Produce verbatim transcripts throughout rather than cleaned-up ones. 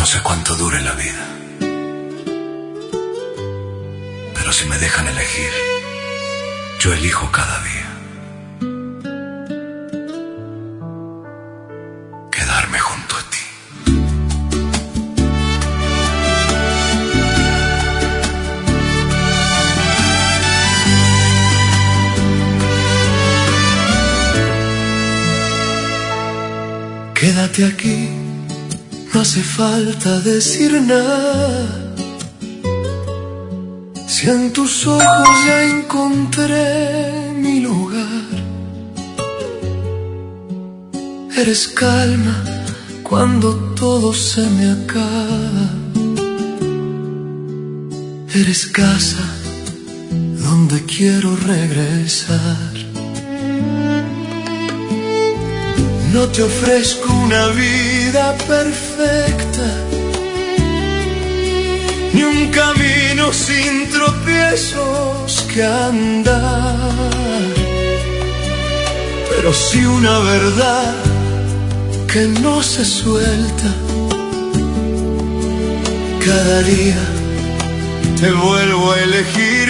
sé cuánto dure la vida, pero si me dejan elegir, yo elijo cada día quedarme junto a ti. Quédate aquí, no hace falta decir nada. Si en tus ojos ya encontré mi lugar. Eres calma cuando todo se me acaba. Eres casa donde quiero regresar. No te ofrezco una vida perfecta, ni un camino sin tropiezos que andar, pero sí una verdad que no se suelta. Cada día te vuelvo a elegir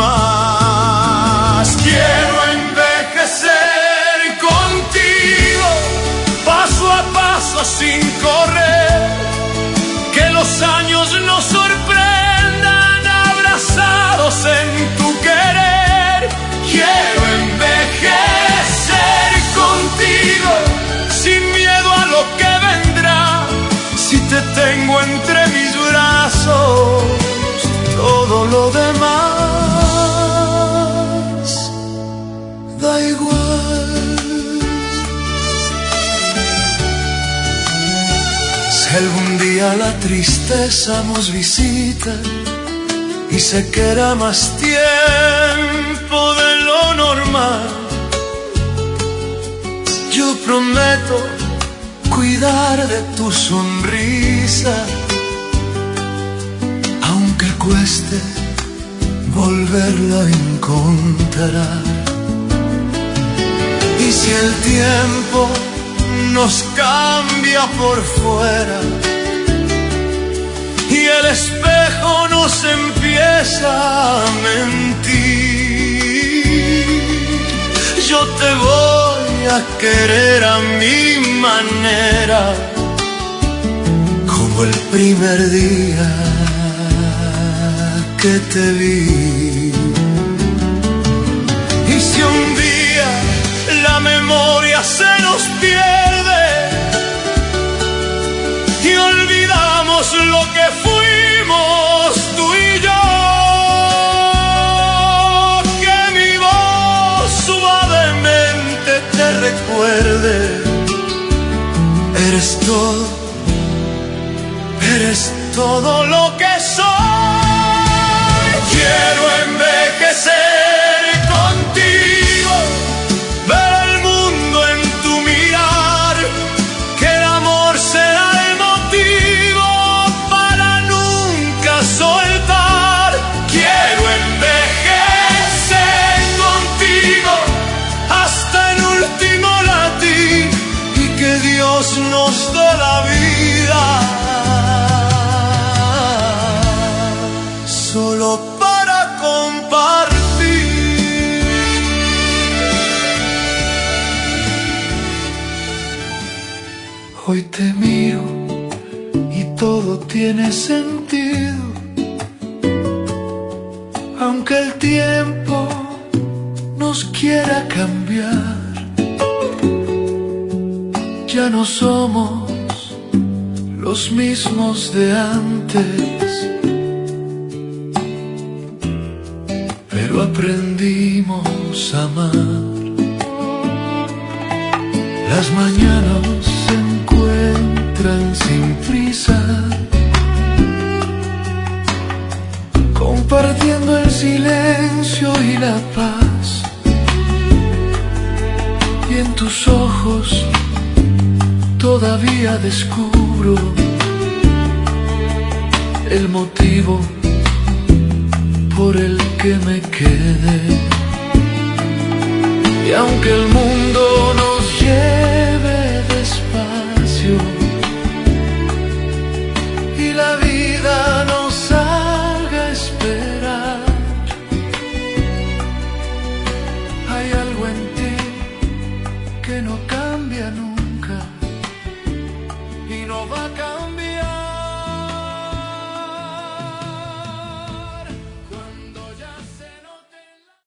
más. Quiero envejecer contigo, paso a paso sin correr, que los años nos sorprendan abrazados en tu querer. Quiero envejecer contigo, sin miedo a lo que vendrá. Si te tengo entre mis brazos, todo lo demás da igual. Si algún día la tristeza nos visita y se queda más tiempo de lo normal, yo prometo cuidar de tu sonrisa, aunque cueste volverla a encontrar. Y si el tiempo nos cambia por fuera y el espejo nos empieza a mentir, yo te voy a querer a mi manera, como el primer día que te vi. Y si un día la memoria se nos pierde y olvidamos lo que fuimos tú y yo, que mi voz suavemente te recuerde. Eres todo, eres todo lo que soy. Quiero envejecer contigo, ver el mundo en tu mirar, que el amor será el motivo para nunca soltar. Quiero envejecer contigo hasta el último latir y que Dios nos dé la vida solo para compartir. Hoy te miro y todo tiene sentido, aunque el tiempo nos quiera cambiar. Ya no somos los mismos de antes, pero aprendimos a amar. Las mañanas se encuentran sin prisa, compartiendo el silencio y la paz. Y en tus ojos todavía descubro el motivo por el que me quedé. Y aunque el mundo nos lleve despacio y que no cambia nunca y no va a cambiar.